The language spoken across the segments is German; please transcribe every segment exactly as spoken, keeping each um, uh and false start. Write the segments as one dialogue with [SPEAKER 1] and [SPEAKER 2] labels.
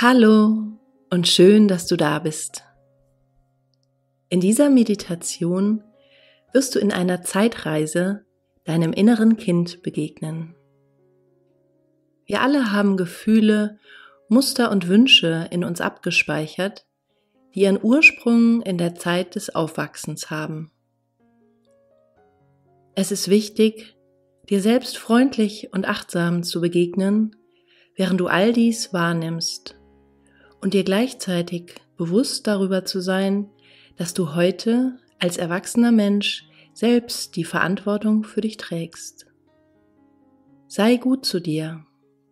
[SPEAKER 1] Hallo und schön, dass du da bist. In dieser Meditation wirst du in einer Zeitreise deinem inneren Kind begegnen. Wir alle haben Gefühle, Muster und Wünsche in uns abgespeichert, die ihren Ursprung in der Zeit des Aufwachsens haben. Es ist wichtig, dir selbst freundlich und achtsam zu begegnen, während du all dies wahrnimmst und dir gleichzeitig bewusst darüber zu sein, dass du heute als erwachsener Mensch selbst die Verantwortung für dich trägst. Sei gut zu dir.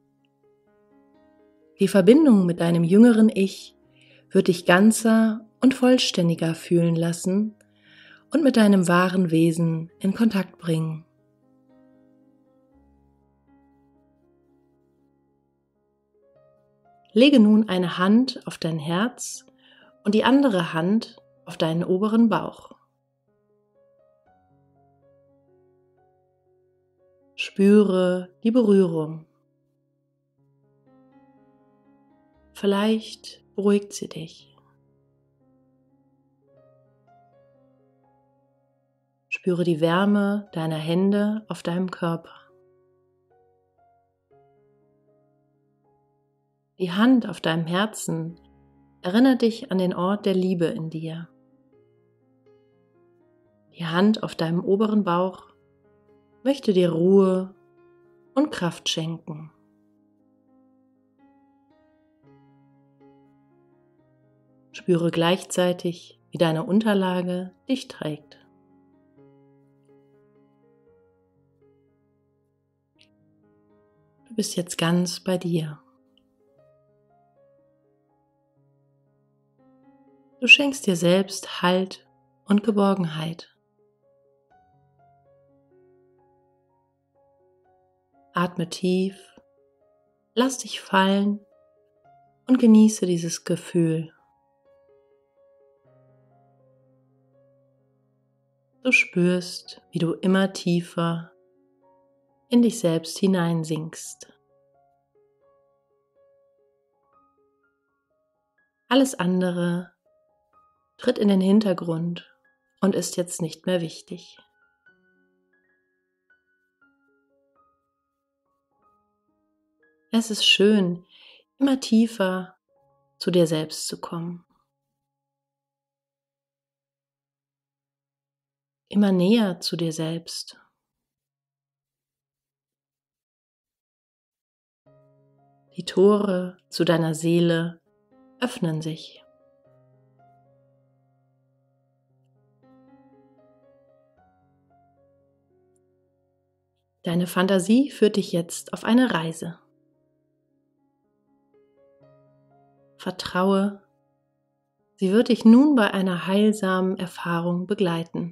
[SPEAKER 1] Die Verbindung mit deinem jüngeren Ich wird dich ganzer und vollständiger fühlen lassen und mit deinem wahren Wesen in Kontakt bringen. Lege nun eine Hand auf dein Herz und die andere Hand auf deinen oberen Bauch. Spüre die Berührung. Vielleicht beruhigt sie dich. Spüre die Wärme deiner Hände auf deinem Körper. Die Hand auf deinem Herzen erinnert dich an den Ort der Liebe in dir. Die Hand auf deinem oberen Bauch möchte dir Ruhe und Kraft schenken. Spüre gleichzeitig, wie deine Unterlage dich trägt. Du bist jetzt ganz bei dir. Du schenkst dir selbst Halt und Geborgenheit. Atme tief, lass dich fallen und genieße dieses Gefühl. Du spürst, wie du immer tiefer in dich selbst hineinsinkst. Alles andere tritt in den Hintergrund und ist jetzt nicht mehr wichtig. Es ist schön, immer tiefer zu dir selbst zu kommen. Immer näher zu dir selbst. Die Tore zu deiner Seele öffnen sich. Deine Fantasie führt dich jetzt auf eine Reise. Vertraue, sie wird dich nun bei einer heilsamen Erfahrung begleiten.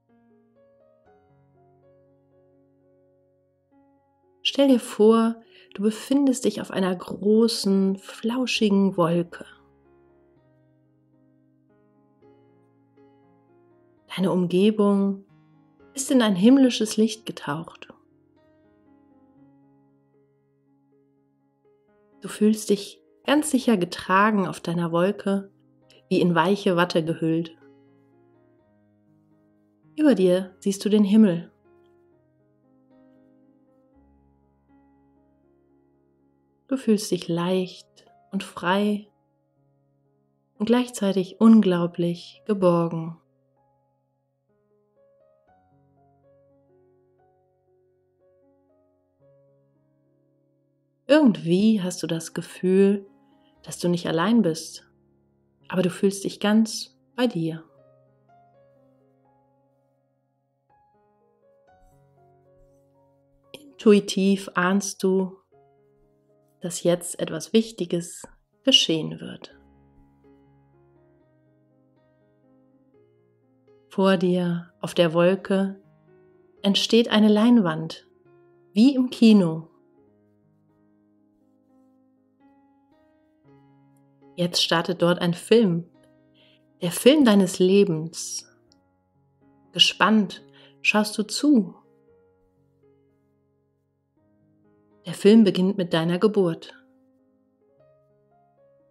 [SPEAKER 1] Stell dir vor, du befindest dich auf einer großen, flauschigen Wolke. Deine Umgebung ist in ein himmlisches Licht getaucht. Du fühlst dich ganz sicher getragen auf deiner Wolke, wie in weiche Watte gehüllt. Über dir siehst du den Himmel. Du fühlst dich leicht und frei und gleichzeitig unglaublich geborgen. Irgendwie hast du das Gefühl, dass du nicht allein bist, aber du fühlst dich ganz bei dir. Intuitiv ahnst du, dass jetzt etwas Wichtiges geschehen wird. Vor dir auf der Wolke entsteht eine Leinwand, wie im Kino. Jetzt startet dort ein Film, der Film deines Lebens. Gespannt schaust du zu. Der Film beginnt mit deiner Geburt.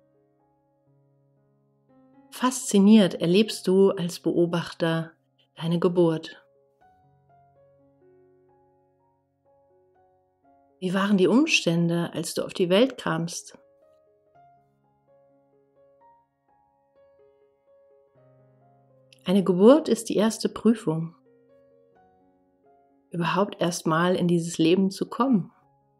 [SPEAKER 1] fasziniert erlebst du als Beobachter deine Geburt? Wie waren die Umstände, als du auf die Welt kamst? Eine Geburt ist die erste Prüfung, überhaupt erstmal in dieses Leben zu kommen.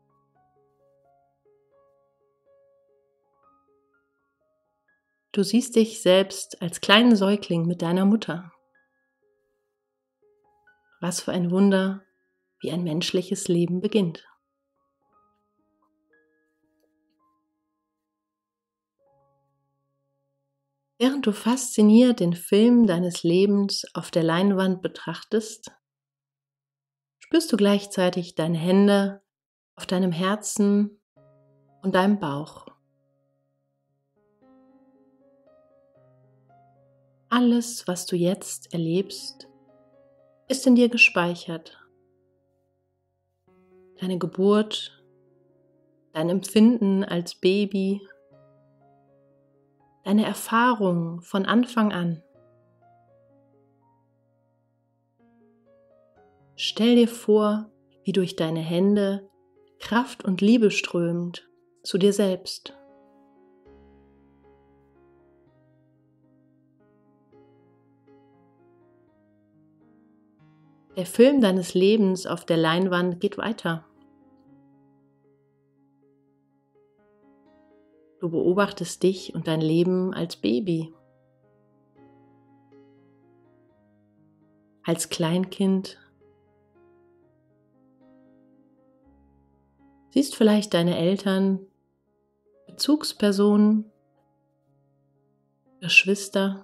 [SPEAKER 1] Du siehst dich selbst als kleinen Säugling mit deiner Mutter. Was für ein Wunder, wie ein menschliches Leben beginnt. Während du fasziniert den Film deines Lebens auf der Leinwand betrachtest, spürst du gleichzeitig deine Hände auf deinem Herzen und deinem Bauch. Alles, was du jetzt erlebst, ist in dir gespeichert. Deine Geburt, dein Empfinden als Baby, deine Erfahrungen von Anfang an. Stell dir vor, wie durch deine Hände Kraft und Liebe strömt zu dir selbst. Der Film deines Lebens auf der Leinwand geht weiter. Du beobachtest dich und dein Leben als Baby, als Kleinkind. Siehst vielleicht deine Eltern, Bezugspersonen, Geschwister.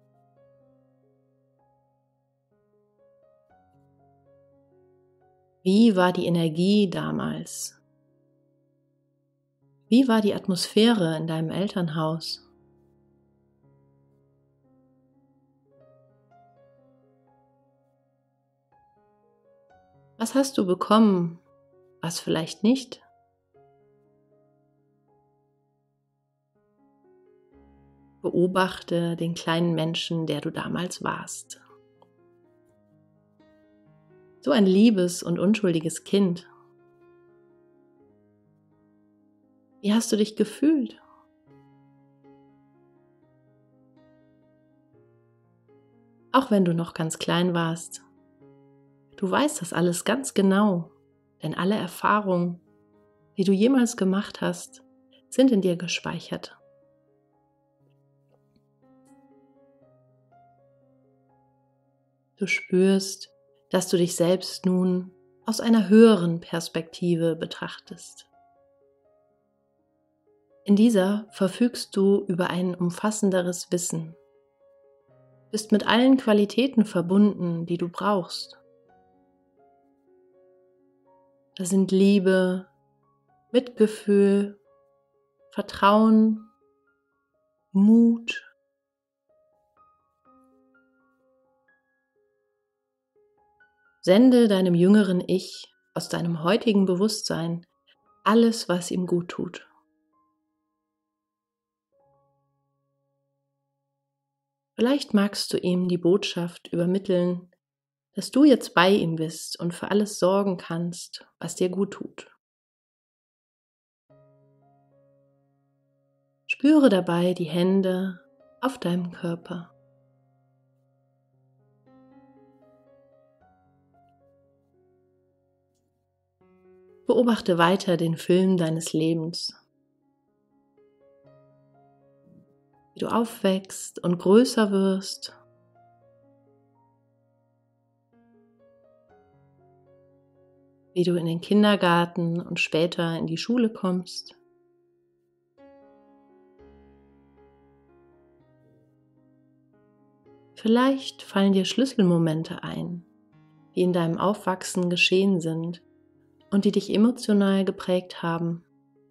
[SPEAKER 1] Wie war die Energie damals? Wie war die Atmosphäre in deinem Elternhaus? Was hast du bekommen, was vielleicht nicht? Beobachte den kleinen Menschen, der du damals warst. So ein liebes und unschuldiges Kind. Wie hast du dich gefühlt? Auch wenn du noch ganz klein warst. Du weißt das alles ganz genau, denn alle Erfahrungen, die du jemals gemacht hast, sind in dir gespeichert. Du spürst, dass du dich selbst nun aus einer höheren Perspektive betrachtest. In dieser verfügst du über ein umfassenderes Wissen, bist mit allen Qualitäten verbunden, die du brauchst. Das sind Liebe, Mitgefühl, Vertrauen, Mut. Sende deinem jüngeren Ich aus deinem heutigen Bewusstsein alles, was ihm gut tut. Vielleicht magst du ihm die Botschaft übermitteln, dass du jetzt bei ihm bist und für alles sorgen kannst, was dir gut tut. Spüre dabei die Hände auf deinem Körper. Beobachte weiter den Film deines Lebens. Wie du aufwächst und größer wirst. Wie du in den Kindergarten und später in die Schule kommst. Vielleicht fallen dir Schlüsselmomente ein, die in deinem Aufwachsen geschehen sind und die dich emotional geprägt haben.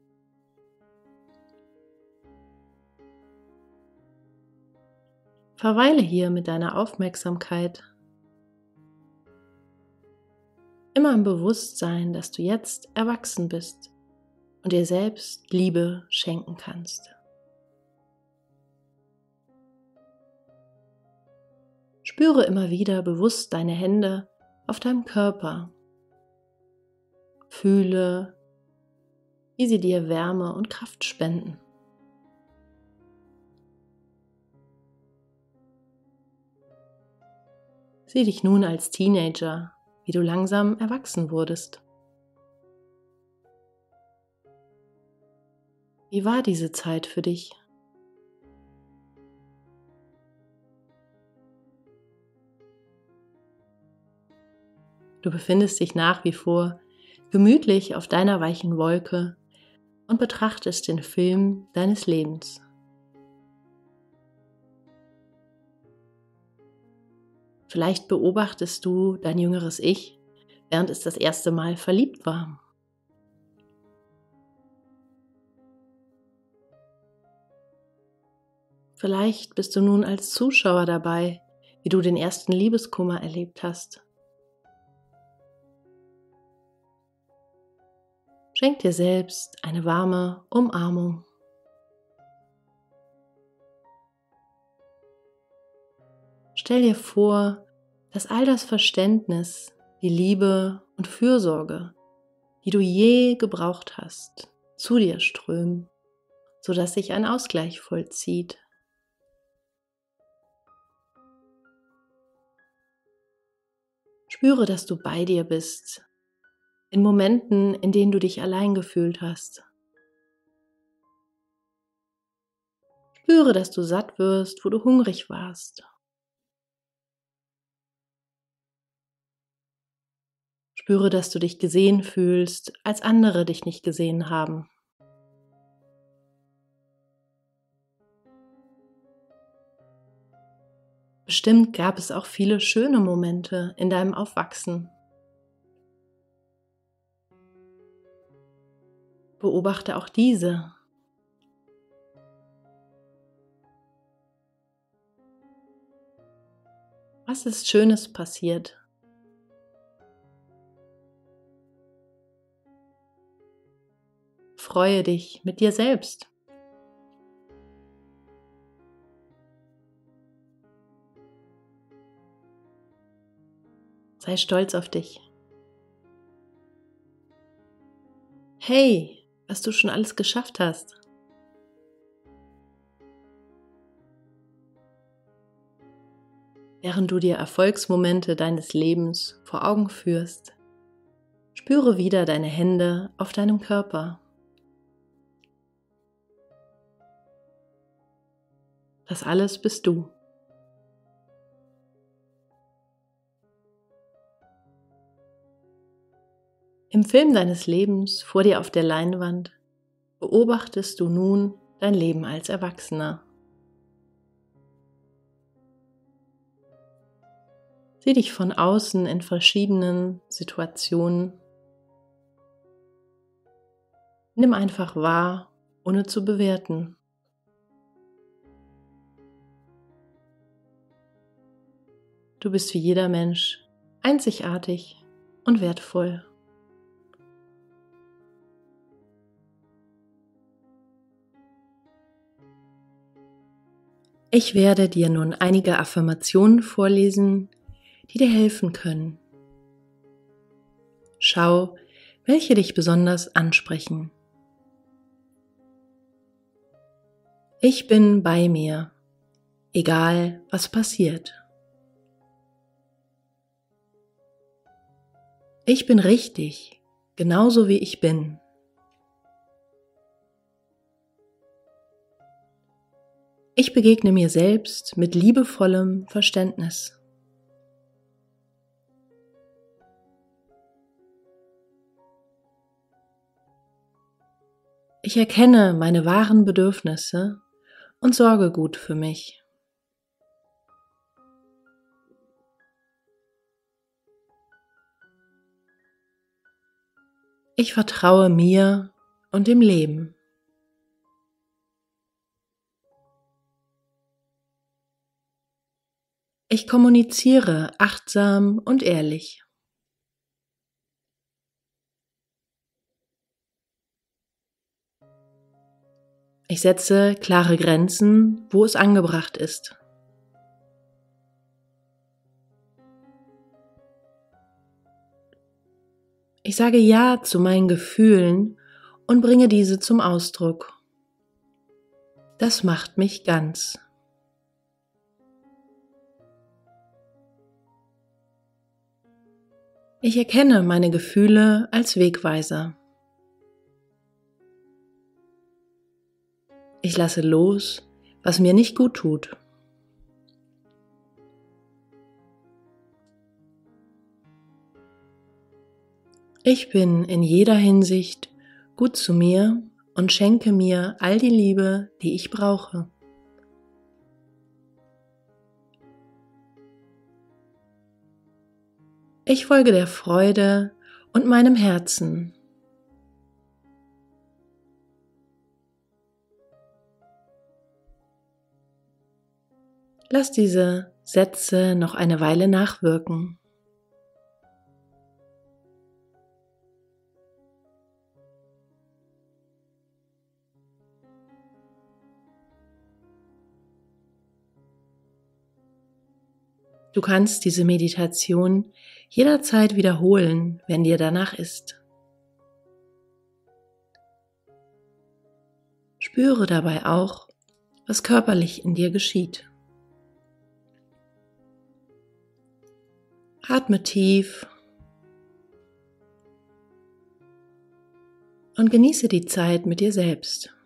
[SPEAKER 1] Verweile hier mit deiner Aufmerksamkeit. Immer im Bewusstsein, dass du jetzt erwachsen bist und dir selbst Liebe schenken kannst. Spüre immer wieder bewusst deine Hände auf deinem Körper. Fühle, wie sie dir Wärme und Kraft spenden. Sieh dich nun als Teenager, wie du langsam erwachsen wurdest. Wie war diese Zeit für dich? Du befindest dich nach wie vor gemütlich auf deiner weichen Wolke und betrachtest den Film deines Lebens. Vielleicht beobachtest du dein jüngeres Ich, während es das erste Mal verliebt war. Vielleicht bist du nun als Zuschauer dabei, wie du den ersten Liebeskummer erlebt hast. Schenk dir selbst eine warme Umarmung. Stell dir vor, dass all das Verständnis, die Liebe und Fürsorge, die du je gebraucht hast, zu dir strömen, sodass sich ein Ausgleich vollzieht. Spüre, dass du bei dir bist, in Momenten, in denen du dich allein gefühlt hast. Spüre, dass du satt wirst, wo du hungrig warst. Spüre, dass du dich gesehen fühlst, als andere dich nicht gesehen haben. Bestimmt gab es auch viele schöne Momente in deinem Aufwachsen. Beobachte auch diese. Was ist Schönes passiert? Freue dich mit dir selbst. Sei stolz auf dich. Hey, was du schon alles geschafft hast. Während du dir Erfolgsmomente deines Lebens vor Augen führst, spüre wieder deine Hände auf deinem Körper. Das alles bist du. Im Film deines Lebens vor dir auf der Leinwand beobachtest du nun dein Leben als Erwachsener. Sieh dich von außen in verschiedenen Situationen. Nimm einfach wahr, ohne zu bewerten. Du bist wie jeder Mensch einzigartig und wertvoll. Ich werde dir nun einige Affirmationen vorlesen, die dir helfen können. Schau, welche dich besonders ansprechen. Ich bin bei mir, egal was passiert. Ich bin richtig, genauso wie ich bin. Ich begegne mir selbst mit liebevollem Verständnis. Ich erkenne meine wahren Bedürfnisse und sorge gut für mich. Ich vertraue mir und dem Leben. Ich kommuniziere achtsam und ehrlich. Ich setze klare Grenzen, wo es angebracht ist. Ich sage Ja zu meinen Gefühlen und bringe diese zum Ausdruck. Das macht mich ganz. Ich erkenne meine Gefühle als Wegweiser. Ich lasse los, was mir nicht gut tut. Ich bin in jeder Hinsicht gut zu mir und schenke mir all die Liebe, die ich brauche. Ich folge der Freude und meinem Herzen. Lass diese Sätze noch eine Weile nachwirken. Du kannst diese Meditation jederzeit wiederholen, wenn dir danach ist. Spüre dabei auch, was körperlich in dir geschieht. Atme tief und genieße die Zeit mit dir selbst.